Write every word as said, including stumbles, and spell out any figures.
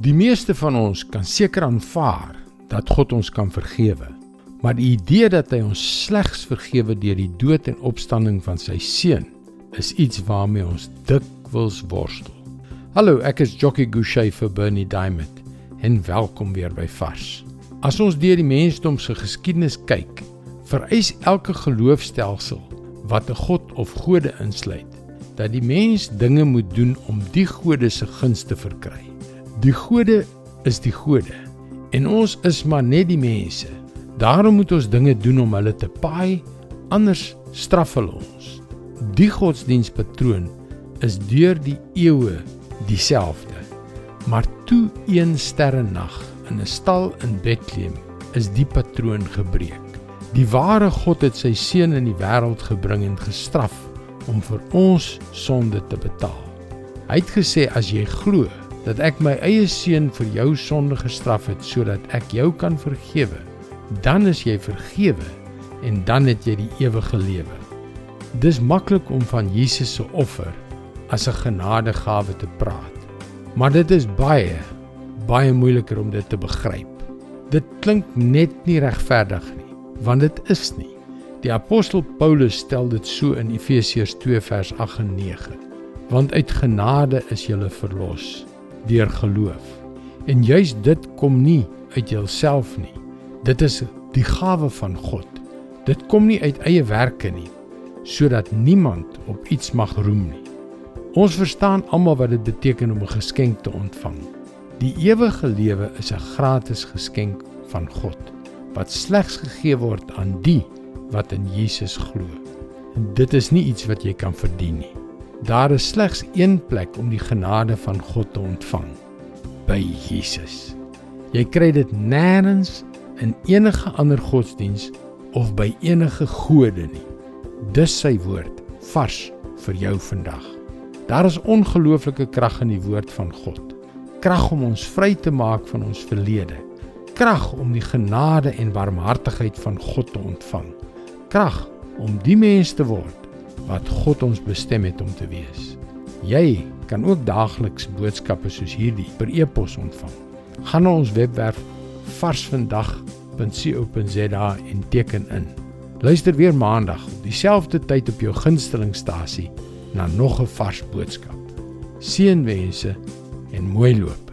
Die meeste van ons kan seker aanvaar dat God ons kan vergewe, maar die idee dat hy ons slegs vergewe deur die dood en opstanding van sy seun, is iets waarmee ons dikwels worstel. Hallo, ek is Jockey Gouchee vir Bernie Diamond en welkom weer by Vars. As ons deur die mensdom se geskiedenis kyk, vereis elke geloofstelsel wat 'n God of gode insluit, dat die mens dinge moet doen om die gode se guns te verkry. Die gode is die gode, en ons is maar net die mense. Daarom moet ons dinge doen om hulle te paai, anders straf hulle ons. Die godsdienstpatroon is deur die eeue dieselfde. Maar toe een sterrenag in 'n stal in Bethlehem is die patroon gebreek. Die ware God het sy seun in die wêreld gebring en gestraf om vir ons sonde te betaal. Hy het gesê, as jy glo dat ek my eie seun vir jou sonde gestraf het sodat ek jou kan vergewe, dan is jy vergewe en dan het jy die ewige lewe. Dis maklik om van Jesus se offer as 'n genadegawe te praat, maar dit is baie, baie moeiliker om dit te begryp. Dit klink net nie regverdig nie, want dit is nie. Die apostel Paulus stel dit so in Efesiërs twee vers agt en nege. Want uit genade is julle verlos deur geloof. En juis dit kom nie uit jouself nie. Dit is die gawe van God. Dit kom nie uit eie werke nie, sodat niemand op iets mag roem nie. Ons verstaan almal wat dit beteken om 'n geskenk te ontvang. Die ewige lewe is 'n gratis geskenk van God, wat slegs gegee word aan die wat in Jesus glo. En dit is nie iets wat jy kan verdien nie. Daar is slegs een plek om die genade van God te ontvang, by Jesus. Jy kry dit nêrens in enige ander godsdiens of by enige gode nie. Dis sy woord, vars vir jou vandag. Daar is ongelooflike krag in die woord van God. Krag om ons vry te maak van ons verlede. Krag om die genade en barmhartigheid van God te ontvang. Krag om die mens te word wat God ons bestem het om te wees. Jy kan ook daagliks boodskappe soos hierdie per e-pos ontvang. Gaan na ons webwerf varsvandag punt co punt za en teken in. Luister weer maandag op dieselfde tyd op jou gunstelingstasie na nog 'n vars boodskap. Seënwense en mooi loop.